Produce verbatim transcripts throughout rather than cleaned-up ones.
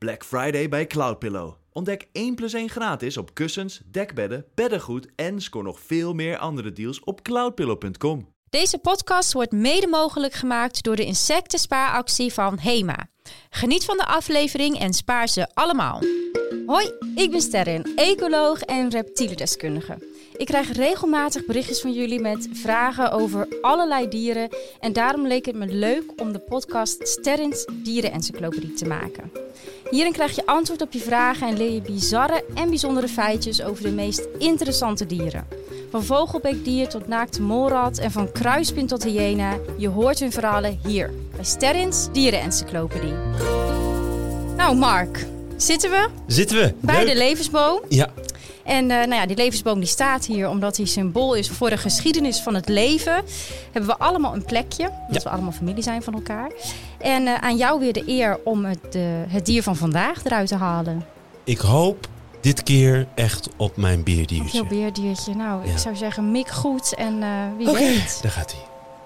Black Friday bij Cloudpillow. Ontdek één plus één gratis op kussens, dekbedden, beddengoed en scoor nog veel meer andere deals op cloudpillow punt com. Deze podcast wordt mede mogelijk gemaakt door de insectenspaaractie van HEMA. Geniet van de aflevering en spaar ze allemaal. Hoi, ik ben Sterren, ecoloog en reptielendeskundige. Ik krijg regelmatig berichtjes van jullie met vragen over allerlei dieren. En daarom leek het me leuk om de podcast Sterrens Dierenencyclopedie te maken. Hierin krijg je antwoord op je vragen en leer je bizarre en bijzondere feitjes over de meest interessante dieren. Van vogelbeekdier tot naakte molrat en van kruispin tot hyena. Je hoort hun verhalen hier bij Sterrens Dierenencyclopedie. Nou Mark, zitten we? Zitten we. Bij Leuk. de levensboom. Ja. En uh, nou ja, die levensboom die staat hier omdat hij symbool is voor de geschiedenis van het leven. Hebben we allemaal een plekje, omdat ja. we allemaal familie zijn van elkaar. En uh, aan jou weer de eer om het, uh, het dier van vandaag eruit te halen. Ik hoop dit keer echt op mijn beerdiertje. Op jouw beerdiertje. Nou, ja. ik zou zeggen mik goed en uh, wie okay, weet. Daar gaat hij.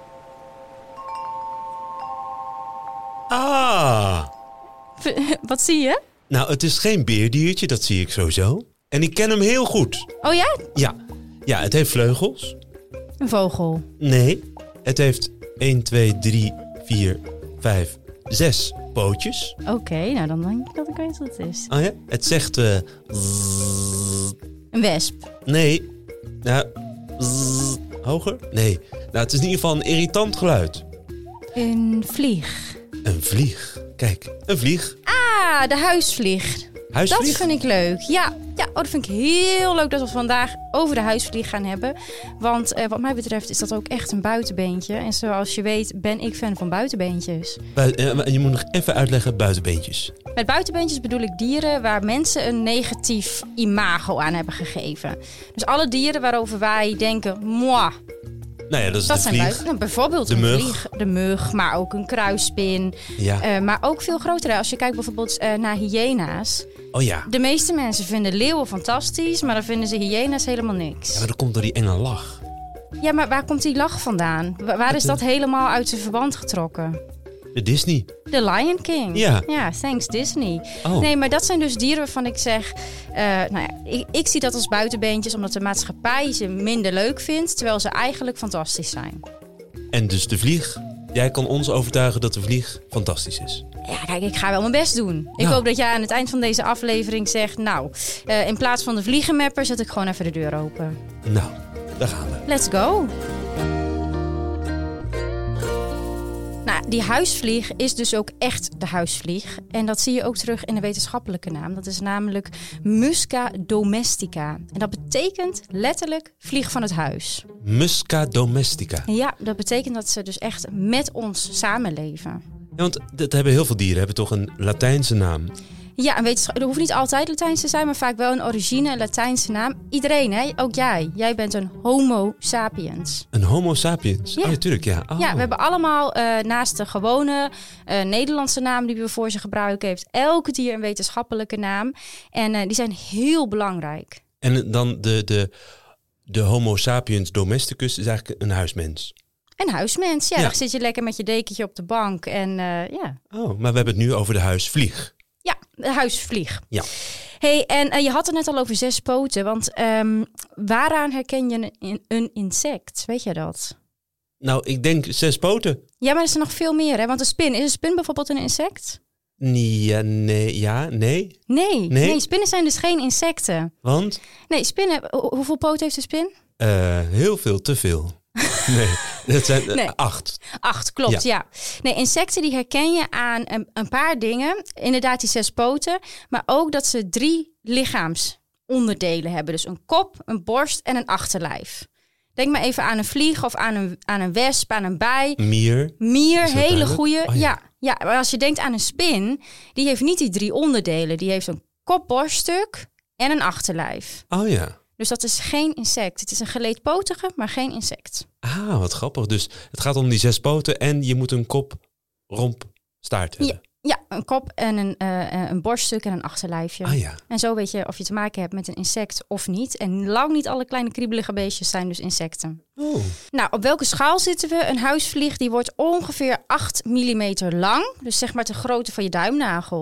Ah! Wat zie je? Nou, het is geen beerdiertje, dat zie ik sowieso. En ik ken hem heel goed. Oh ja? Ja. Ja, het heeft vleugels. Een vogel? Nee. Het heeft één, twee, drie, vier, vijf, zes pootjes. Oké, okay, nou dan denk ik dat ik weet wat het is. Oh ja? Het zegt... Uh, een wesp? Nee. Nou, zzz, hoger? Nee. Nou, het is in ieder geval een irritant geluid. Een vlieg? Een vlieg. Kijk, een vlieg. Ah, de huisvlieg. Huisvlieg? Dat vind ik leuk. Ja, ja oh, dat vind ik heel leuk dat we vandaag over de huisvlieg gaan hebben. Want uh, wat mij betreft is dat ook echt een buitenbeentje. En zoals je weet ben ik fan van buitenbeentjes. Bui- uh, je moet nog even uitleggen buitenbeentjes. Met buitenbeentjes bedoel ik dieren waar mensen een negatief imago aan hebben gegeven. Dus alle dieren waarover wij denken, moi. Nou ja, dat is dat de zijn vlieg. buiten, nou, bijvoorbeeld de een mug. vlieg, de mug, maar ook een kruispin. Ja. Uh, maar ook veel grotere. Als je kijkt bijvoorbeeld uh, naar hyena's. Oh ja. De meeste mensen vinden leeuwen fantastisch, maar dan vinden ze hyena's helemaal niks. Ja, maar dat komt door die enge lach. Ja, maar waar komt die lach vandaan? Waar, waar is dat helemaal uit zijn verband getrokken? De Disney. The Lion King. Ja. Ja, thanks Disney. Oh. Nee, maar dat zijn dus dieren waarvan ik zeg... Uh, nou ja, ik, ik zie dat als buitenbeentjes omdat de maatschappij ze minder leuk vindt, terwijl ze eigenlijk fantastisch zijn. En dus de vlieg. Jij kan ons overtuigen dat de vlieg fantastisch is. Ja, kijk, ik ga wel mijn best doen. Ik nou. hoop dat jij aan het eind van deze aflevering zegt... nou, uh, in plaats van de vliegenmapper zet ik gewoon even de deur open. Nou, daar gaan we. Let's go. Nou, die huisvlieg is dus ook echt de huisvlieg. En dat zie je ook terug in de wetenschappelijke naam. Dat is namelijk Musca domestica. En dat betekent letterlijk vlieg van het huis. Musca domestica. En ja, dat betekent dat ze dus echt met ons samenleven. Ja, want dat hebben heel veel dieren, hebben toch een Latijnse naam. Ja, en wetenschap, er hoeft niet altijd Latijns te zijn, maar vaak wel een origine, een Latijnse naam. Iedereen, hè? Ook jij. Jij bent een homo sapiens. Een homo sapiens? Ja. Oh, natuurlijk, ja. Oh. Ja, we hebben allemaal uh, naast de gewone uh, Nederlandse naam die we voor ze gebruiken, heeft elke dier een wetenschappelijke naam. En uh, die zijn heel belangrijk. En dan de, de, de homo sapiens domesticus is eigenlijk een huismens. Een huismens, ja. ja. Dan zit je lekker met je dekentje op de bank en uh, ja. Oh, maar we hebben het nu over de huisvlieg. Ja, de huisvlieg. Ja. Hey, en uh, je had het net al over zes poten, want um, waaraan herken je een, een insect? Weet je dat? Nou, ik denk zes poten. Ja, maar er is er nog veel meer, hè? Want een spin, is een spin bijvoorbeeld een insect? Nee, ja, nee, ja, nee. Nee, nee, nee, spinnen zijn dus geen insecten. Want? Nee, spinnen, ho- hoeveel poten heeft een spin? Uh, heel veel, te veel. Nee, dat zijn uh, nee. acht. Acht, klopt, ja. ja. Nee, insecten die herken je aan een, een paar dingen. Inderdaad die zes poten, maar ook dat ze drie lichaamsonderdelen hebben. Dus een kop, een borst en een achterlijf. Denk maar even aan een vlieg of aan een, aan een wesp, aan een bij. Mier. Mier, hele goeie. Oh, ja. ja. Ja, maar als je denkt aan een spin, die heeft niet die drie onderdelen. Die heeft een kop, borststuk en een achterlijf. Oh ja. Dus dat is geen insect. Het is een geleedpotige, maar geen insect. Ah, wat grappig. Dus het gaat om die zes poten en je moet een kop, romp, staart hebben. Ja, ja een kop en een, uh, een borststuk en een achterlijfje. Ah ja. En zo weet je of je te maken hebt met een insect of niet. En lang niet alle kleine kriebelige beestjes zijn dus insecten. Oh. Nou, op welke schaal zitten we? Een huisvlieg die wordt ongeveer acht millimeter lang. Dus zeg maar de grootte van je duimnagel.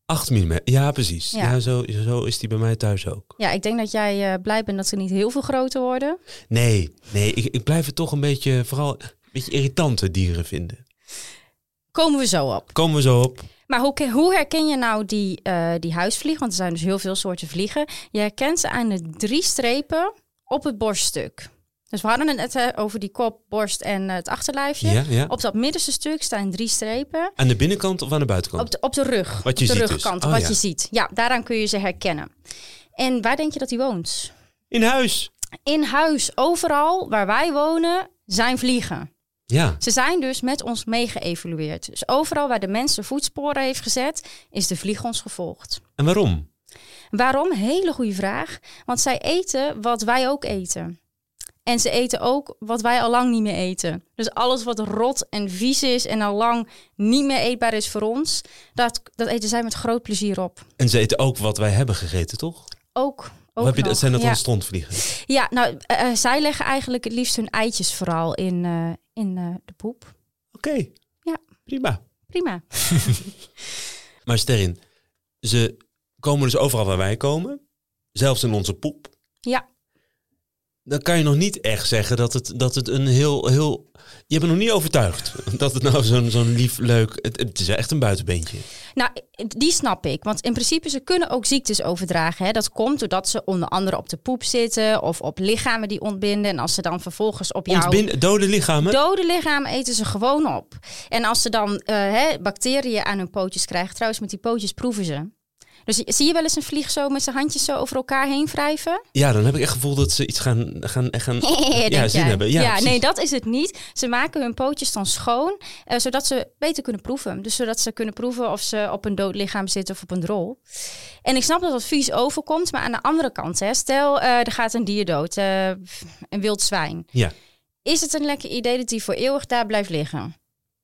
acht millimeter, ja precies. Ja, Ja. zo, zo is die bij mij thuis ook. Ja, ik denk dat jij uh, blij bent dat ze niet heel veel groter worden. Nee, nee ik, ik blijf het toch een beetje, vooral een beetje irritante dieren vinden. Komen we zo op. Komen we zo op. Maar hoe, hoe herken je nou die, uh, die huisvlieg? Want er zijn dus heel veel soorten vliegen. Je herkent ze aan de drie strepen op het borststuk. Dus we hadden het net hè, over die kop, borst en uh, het achterlijfje. Ja, ja. Op dat middenste stuk staan drie strepen. Aan de binnenkant of aan de buitenkant? Op de, op de rug. Wat je op de ziet rugkant, dus. Oh, wat ja. je ziet. Ja, daaraan kun je ze herkennen. En waar denk je dat hij woont? In huis. In huis, overal waar wij wonen, zijn vliegen. Ja. Ze zijn dus met ons meegeëvolueerd. Dus overal waar de mens zijn voetsporen heeft gezet, is de vlieg ons gevolgd. En waarom? Waarom? Hele goede vraag. Want zij eten wat wij ook eten. En ze eten ook wat wij al lang niet meer eten. Dus alles wat rot en vies is en al lang niet meer eetbaar is voor ons, dat, dat eten zij met groot plezier op. En ze eten ook wat wij hebben gegeten, toch? Ook. Of ook heb je, nog. zijn dat dan Ja. strontvliegen? Ja, nou, uh, zij leggen eigenlijk het liefst hun eitjes vooral in, uh, in uh, de poep. Oké. Okay. Ja. Prima. Prima. Maar Sterrin, ze komen dus overal waar wij komen. Zelfs in onze poep. Ja. Dan kan je nog niet echt zeggen dat het, dat het een heel, heel... Je bent nog niet overtuigd dat het nou zo'n, zo'n lief, leuk... Het, het is echt een buitenbeentje. Nou, die snap ik. Want in principe, ze kunnen ook ziektes overdragen. Hè. Dat komt doordat ze onder andere op de poep zitten of op lichamen die ontbinden. En als ze dan vervolgens op jouw... Ontbinden, dode lichamen? Dode lichamen eten ze gewoon op. En als ze dan uh, hè, bacteriën aan hun pootjes krijgen... Trouwens, met die pootjes proeven ze. Dus zie je wel eens een vlieg zo met zijn handjes zo over elkaar heen wrijven? Ja, dan heb ik echt het gevoel dat ze iets gaan, gaan, gaan ja, zin jij. hebben. Ja, ja nee, dat is het niet. Ze maken hun pootjes dan schoon, uh, zodat ze beter kunnen proeven. Dus zodat ze kunnen proeven of ze op een dood lichaam zitten of op een drol. En ik snap dat dat vies overkomt, maar aan de andere kant, hè, stel uh, er gaat een dier dood, uh, een wild zwijn. Ja. Is het een lekker idee dat die voor eeuwig daar blijft liggen?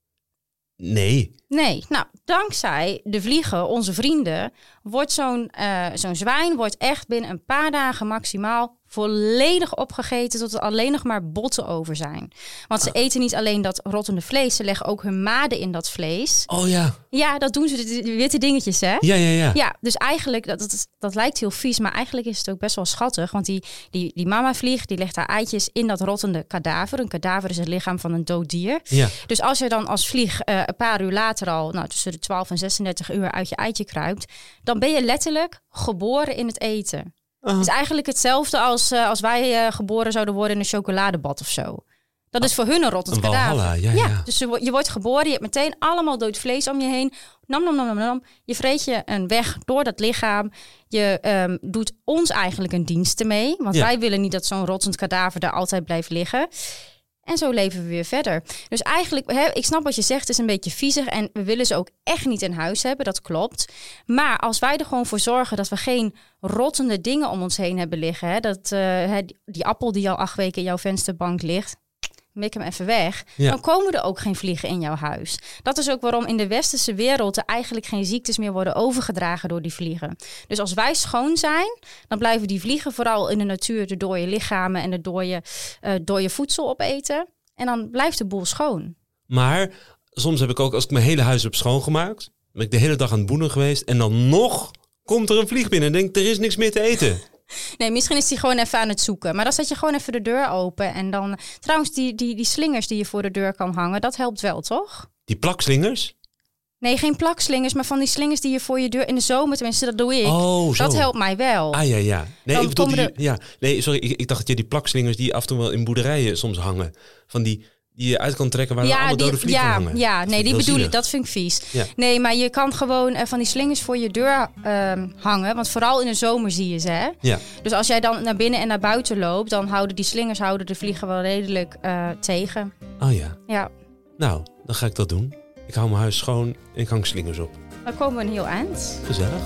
Nee. Nee, nou, dankzij de vliegen, onze vrienden, wordt zo'n, uh, zo'n zwijn wordt echt binnen een paar dagen maximaal volledig opgegeten tot er alleen nog maar botten over zijn. Want ze ah. eten niet alleen dat rottende vlees, ze leggen ook hun maden in dat vlees. Oh ja. Ja, dat doen ze, de, de witte dingetjes, hè? Ja, ja, ja. Ja, dus eigenlijk, dat, dat, dat lijkt heel vies, maar eigenlijk is het ook best wel schattig. Want die, die, die mamavlieg, die legt haar eitjes in dat rottende kadaver. Een kadaver is het lichaam van een dood dier. Ja. Dus als je dan als vlieg uh, een paar uur later al, nou, tussen de twaalf en zesendertig uur uit je eitje kruipt, dan ben je letterlijk geboren in het eten. Het is eigenlijk hetzelfde als, uh, als wij uh, geboren zouden worden in een chocoladebad of zo. Dat is voor hun een rottend een kadaver. Valhalla, ja, ja. ja, dus je wordt geboren, je hebt meteen allemaal dood vlees om je heen. Nam, nam, nam, nam, nam. Je vreet je een weg door dat lichaam. Je um, doet ons eigenlijk een dienst ermee. Want ja. wij willen niet dat zo'n rottend kadaver daar altijd blijft liggen. En zo leven we weer verder. Dus eigenlijk, hè, ik snap wat je zegt, het is een beetje viezig. En we willen ze ook echt niet in huis hebben, dat klopt. Maar als wij er gewoon voor zorgen dat we geen rottende dingen om ons heen hebben liggen. Hè, dat uh, die, die appel die al acht weken in jouw vensterbank ligt, mik hem even weg. Ja. Dan komen er ook geen vliegen in jouw huis. Dat is ook waarom in de westerse wereld er eigenlijk geen ziektes meer worden overgedragen door die vliegen. Dus als wij schoon zijn, dan blijven die vliegen vooral in de natuur de dode lichamen en de dode, uh, dode voedsel opeten. En dan blijft de boel schoon. Maar soms heb ik ook, als ik mijn hele huis heb schoongemaakt, ben ik de hele dag aan het boenen geweest en dan nog komt er een vlieg binnen en denk er is niks meer te eten. Nee, misschien is hij gewoon even aan het zoeken. Maar dan zet je gewoon even de deur open. En dan, trouwens, die, die, die slingers die je voor de deur kan hangen, dat helpt wel, toch? Die plakslingers? Nee, geen plakslingers, maar van die slingers die je voor je deur in de zomer, tenminste, dat doe ik. Oh, zo. Dat helpt mij wel. Ah, ja, ja. Nee, dan ik bedoel, die, de... ja. Nee, sorry, ik, ik dacht dat je die plakslingers die af en toe wel in boerderijen soms hangen. Van die... die je uit kan trekken waar ja, allemaal die, dode vliegen ja, hangen. Ja, nee, die bedoel zielig. ik. Dat vind ik vies. Ja. Nee, maar je kan gewoon uh, van die slingers voor je deur uh, hangen. Want vooral in de zomer zie je ze, hè? Ja. Dus als jij dan naar binnen en naar buiten loopt, dan houden die slingers houden de vliegen wel redelijk uh, tegen. Oh ja. Ja. Nou, dan ga ik dat doen. Ik hou mijn huis schoon en ik hang slingers op. Dan komen we een heel eind. Gezellig.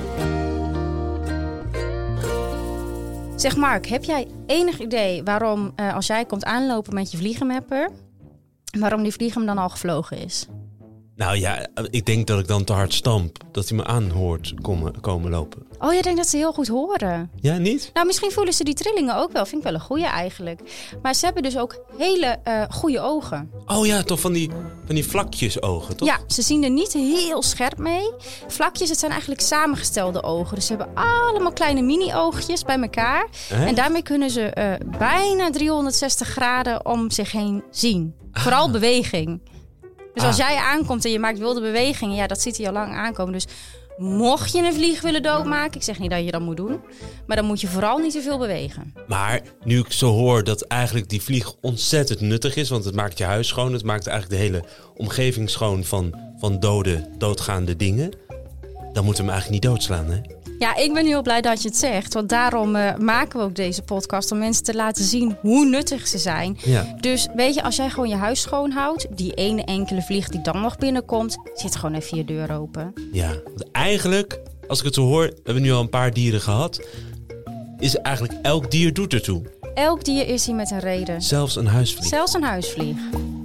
Zeg Mark, heb jij enig idee waarom uh, als jij komt aanlopen met je vliegenmapper, waarom die vliegem dan al gevlogen is? Nou ja, ik denk dat ik dan te hard stamp. Dat hij me aan hoort komen, komen lopen. Oh, je denkt dat ze heel goed horen. Ja, niet? Nou, misschien voelen ze die trillingen ook wel. Vind ik wel een goeie eigenlijk. Maar ze hebben dus ook hele uh, goede ogen. Oh ja, toch van die, van die vlakjes ogen, toch? Ja, ze zien er niet heel scherp mee. Vlakjes, het zijn eigenlijk samengestelde ogen. Dus ze hebben allemaal kleine mini-oogjes bij elkaar. Eh? En daarmee kunnen ze uh, bijna driehonderdzestig graden om zich heen zien. Ah. Vooral beweging. Dus ah. als jij aankomt en je maakt wilde bewegingen, ja, dat ziet hij al lang aankomen. Dus mocht je een vlieg willen doodmaken, ik zeg niet dat je dat moet doen, maar dan moet je vooral niet te veel bewegen. Maar nu ik zo hoor dat eigenlijk die vlieg ontzettend nuttig is, want het maakt je huis schoon, het maakt eigenlijk de hele omgeving schoon van, van dode, doodgaande dingen, dan moeten we hem eigenlijk niet doodslaan, hè? Ja, ik ben heel blij dat je het zegt. Want daarom uh, maken we ook deze podcast. Om mensen te laten zien hoe nuttig ze zijn. Ja. Dus weet je, als jij gewoon je huis schoonhoudt. Die ene enkele vlieg die dan nog binnenkomt. Zet gewoon even je deur open. Ja, want eigenlijk, als ik het zo hoor. We hebben nu al een paar dieren gehad. Is eigenlijk elk dier doet ertoe. Elk dier is hier met een reden. Zelfs een huisvlieg. Zelfs een huisvlieg.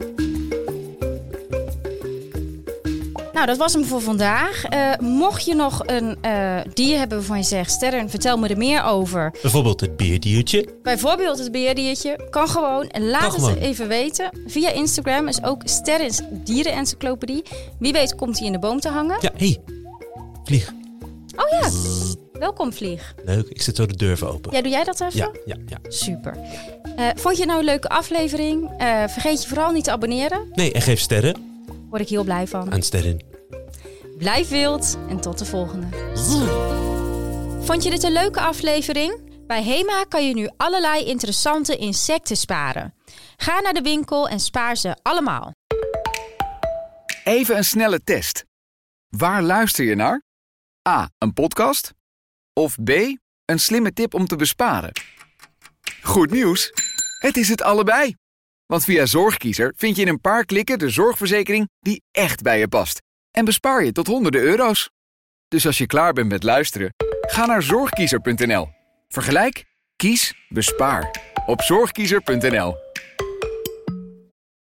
Nou, dat was hem voor vandaag. Uh, mocht je nog een uh, dier hebben waarvan je zegt... Sterren, vertel me er meer over. Bijvoorbeeld het beerdiertje. Bijvoorbeeld het beerdiertje. Kan gewoon. En laat kan het gewoon. even weten. Via Instagram is ook Sterrens dierenencyclopedie. Wie weet komt hij in de boom te hangen. Ja, hé. Hey. Vlieg. Oh ja. Zzz. Welkom, vlieg. Leuk, ik zet zo de deur even open. Ja, doe jij dat even? Ja, ja, ja. Super. Uh, vond je het nou een leuke aflevering? Uh, vergeet je vooral niet te abonneren. Nee, en geef sterren. Word ik heel blij van. Aan sterren. Blijf wild en tot de volgende. Vond je dit een leuke aflevering? Bij Hema kan je nu allerlei interessante insecten sparen. Ga naar de winkel en spaar ze allemaal. Even een snelle test. Waar luister je naar? A. Een podcast? Of B. Een slimme tip om te besparen? Goed nieuws! Het is het allebei. Want via Zorgkiezer vind je in een paar klikken de zorgverzekering die echt bij je past. En bespaar je tot honderden euro's. Dus als je klaar bent met luisteren, ga naar zorgkiezer punt n l. Vergelijk, kies, bespaar. Op zorgkiezer punt n l.